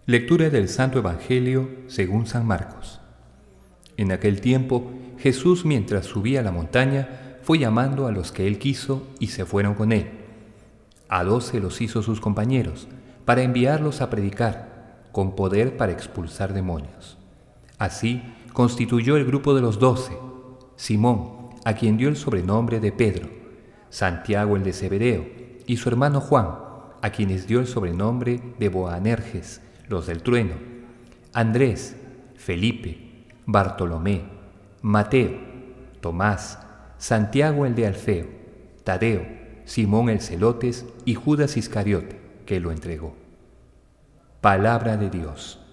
Lectura del Santo Evangelio según San Marcos. En aquel tiempo, Jesús, mientras subía a la montaña, fue llamando a los que él quiso y se fueron con él. A 12 los hizo sus compañeros, para enviarlos a predicar, con poder para expulsar demonios. Así constituyó el grupo de los 12: Simón, a quien dio el sobrenombre de Pedro; Santiago el de Zebedeo, y su hermano Juan, a quienes dio el sobrenombre de Boanerges, los del trueno; Andrés, Felipe, Bartolomé, Mateo, Tomás, Santiago el de Alfeo, Tadeo, Simón el Celotes y Judas Iscariote, que lo entregó. Palabra de Dios.